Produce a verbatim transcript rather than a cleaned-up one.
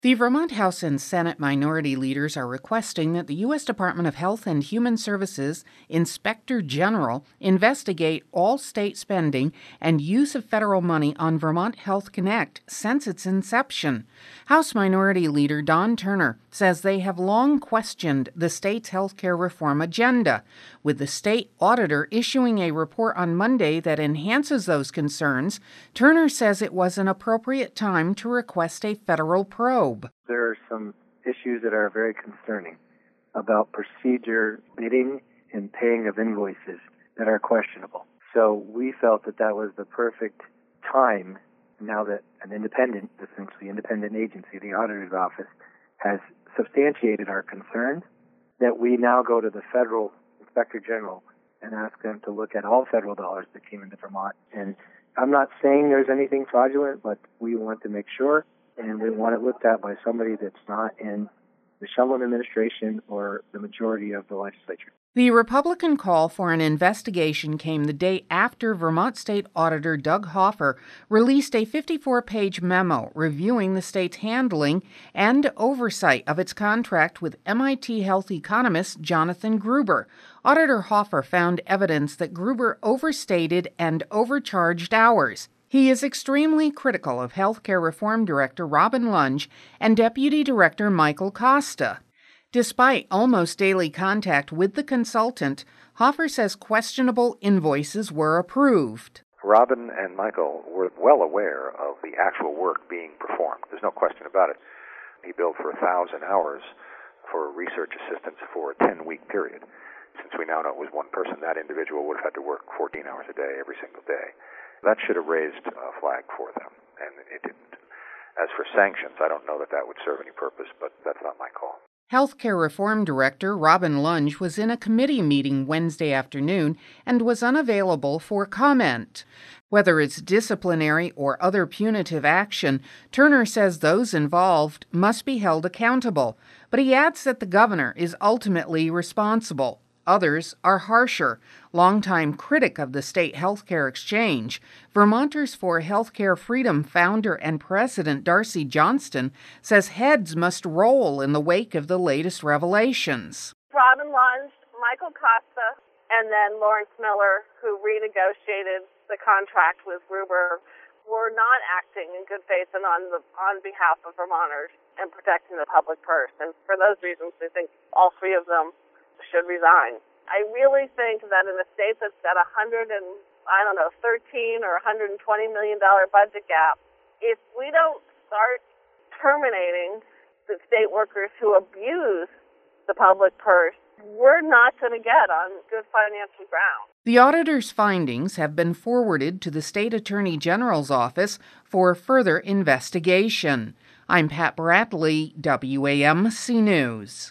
The Vermont House and Senate minority leaders are requesting that the U S Department of Health and Human Services Inspector General investigate all state spending and use of federal money on Vermont Health Connect since its inception. House Minority Leader Don Turner says they have long questioned the state's health care reform agenda, with the state auditor issuing a report on Monday that enhances those concerns. Turner says it was an appropriate time to request a federal probe. There are some issues that are very concerning about procedure, bidding, and paying of invoices that are questionable. So we felt that that was the perfect time, now that an independent, essentially independent agency, the auditor's office, has substantiated our concerns, that we now go to the federal inspector general and ask them to look at all federal dollars that came into Vermont. And I'm not saying there's anything fraudulent, but we want to make sure, and we want it looked at by somebody that's not in the Shumlin administration or the majority of the legislature. The Republican call for an investigation came the day after Vermont State Auditor Doug Hoffer released a fifty-four page memo reviewing the state's handling and oversight of its contract with M I T health economist Jonathan Gruber. Auditor Hoffer found evidence that Gruber overstated and overcharged hours. He is extremely critical of Healthcare Reform Director Robin Lunge and Deputy Director Michael Costa. Despite almost daily contact with the consultant, Hoffer says questionable invoices were approved. Robin and Michael were well aware of the actual work being performed. There's no question about it. He billed for one thousand hours for research assistance for a ten-week period. Since we now know it was one person, that individual would have had to work fourteen hours a day every single day. That should have raised a flag for them, and it didn't. As for sanctions, I don't know that that would serve any purpose, but that's not my call. Healthcare Reform Director Robin Lunge was in a committee meeting Wednesday afternoon and was unavailable for comment. Whether it's disciplinary or other punitive action, Turner says those involved must be held accountable, but he adds that the governor is ultimately responsible. Others are harsher. Longtime critic of the state healthcare exchange, Vermonters for Healthcare Freedom founder and president Darcy Johnston says heads must roll in the wake of the latest revelations. Robin Lunge, Michael Costa, and then Lawrence Miller, who renegotiated the contract with Gruber, were not acting in good faith and on the on behalf of Vermonters and protecting the public purse. And for those reasons, we think all three of them should resign. I really think that in a state that's got a hundred and I don't know, thirteen or one hundred twenty million dollar budget gap, if we don't start terminating the state workers who abuse the public purse, we're not going to get on good financial ground. The auditor's findings have been forwarded to the State Attorney General's office for further investigation. I'm Pat Bradley, W A M C News.